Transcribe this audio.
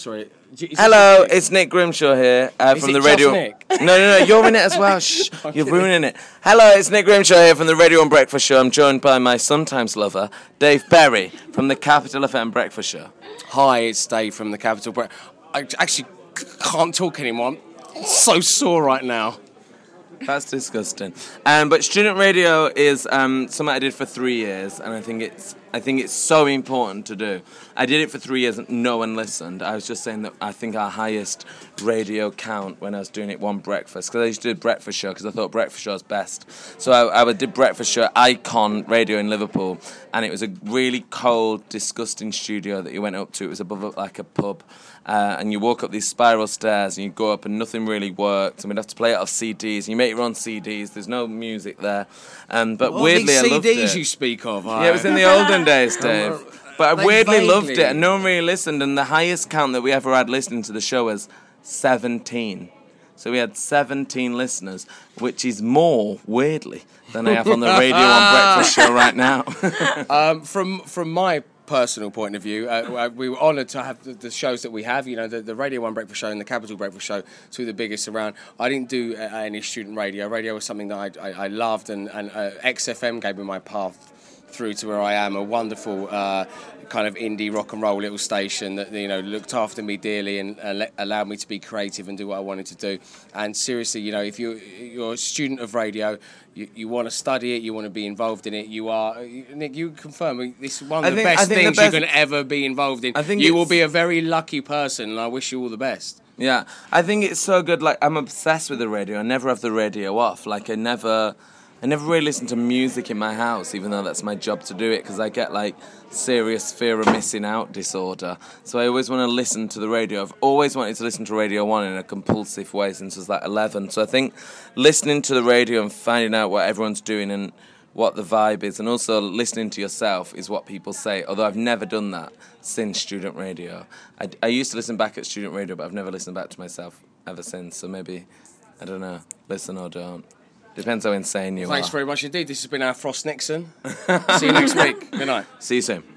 Sorry. Hello, it's Nick Grimshaw here from the radio. Nick? No, you're in it as well. Shh, you're ruining it. Hello, it's Nick Grimshaw here from the Radio 1 Breakfast Show. I'm joined by my sometimes lover, Dave Berry, from the Capital FM Breakfast Show. Hi, it's Dave from the Capital Breakfast. I actually can't talk anymore. I'm so sore right now. That's disgusting. But student radio is something I did for 3 years, and I think it's so important to do. I did it for 3 years and no one listened. I was just saying that I think our highest radio count when I was doing it One Breakfast, because I used to do Breakfast Show because I thought Breakfast Show was best. So I did Breakfast Show Icon Radio in Liverpool, and it was a really cold, disgusting studio that you went up to. It was above like a pub. And you walk up these spiral stairs and you go up and nothing really worked, and we'd have to play it off CDs, and you make your own CDs, there's no music there, but weirdly I loved it. CDs you speak of? Yeah, it was in the olden days, Dave, but I weirdly loved it, and no one really listened, and the highest count that we ever had listening to the show was 17. So we had 17 listeners, which is more, weirdly, than I have on the Radio 1 Breakfast Show right now. From my personal point of view, we were honoured to have the shows that we have. You know, the Radio 1 Breakfast Show and the Capital Breakfast Show, two of the biggest around. I didn't do any student radio. Radio was something that I loved, and XFM gave me my path through to where I am, a wonderful kind of indie rock and roll little station that, you know, looked after me dearly and allowed me to be creative and do what I wanted to do. And seriously, you know, if you're a student of radio, you want to study it, you want to be involved in it, you are, Nick, you confirm, this is one of the best things you can ever be involved in. You will be a very lucky person, and I wish you all the best. Yeah, I think it's so good. Like, I'm obsessed with the radio. I never have the radio off. Like, I never really listen to music in my house, even though that's my job to do it, because I get, like, serious fear of missing out disorder. So I always want to listen to the radio. I've always wanted to listen to Radio 1 in a compulsive way since I was, like, 11. So I think listening to the radio and finding out what everyone's doing and what the vibe is, and also listening to yourself is what people say, although I've never done that since student radio. I used to listen back at student radio, but I've never listened back to myself ever since. So maybe, I don't know, listen or don't. Depends how insane you are. Thanks very much indeed. This has been our Frost Nixon. See you next week. Good night. See you soon.